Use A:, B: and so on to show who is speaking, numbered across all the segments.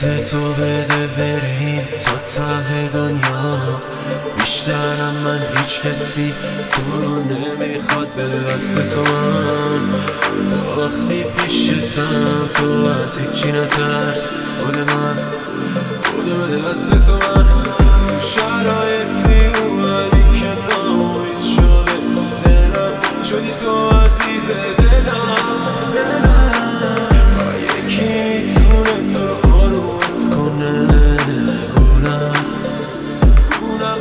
A: تو بده بریم تا ته دنیا. بیشترم من هیچ کسی تو رو نمیخواد به دست تو. من تا وقتی پیشتم تو از هیچی نترس. بوده به دست تو. من تو شرایطی اومدی که ناامید شده دلم. شدی تو عزیز دلم. یکی میتونه تو آرومت کنه. اونم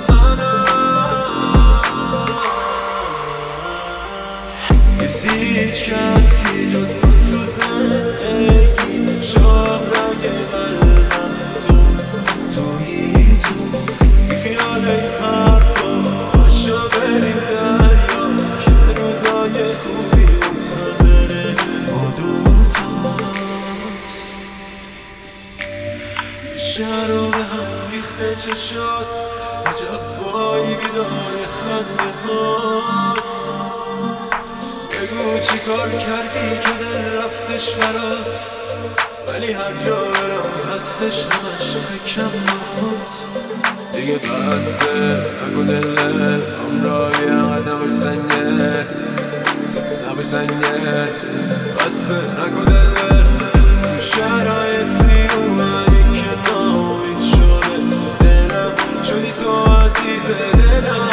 A: هیچ کسی جز تو زندگی شاهرگ قلبم تویی تو. بیخیال این حرفا باشا بریم دریا که روزای خوبی منتظره ما دوتاست. شهر رو به هم ریخته چشات، عجب وای بیدار خنده هات. بگو چی کار کردی که دل رفتش برات، ولی هر جا برم هستش همش فکرم نهات. دیگه بسته نگو دله همراهی انقدر نباش سنگه. نباش سنگه بسته نگو دله. تو شرایطی اومدی که ناامید شده دلم. شدی تو عزیز دلم.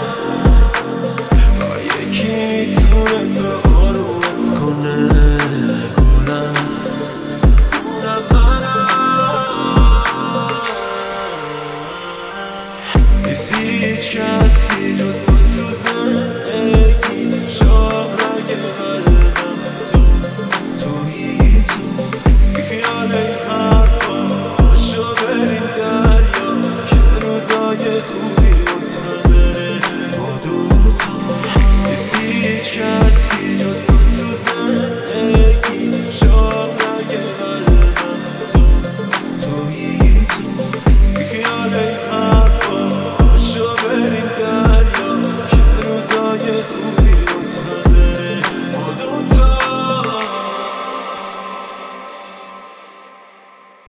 A: یکی میتونه تو آرومت کنه. اونم هیچ کسی جز تو زندگی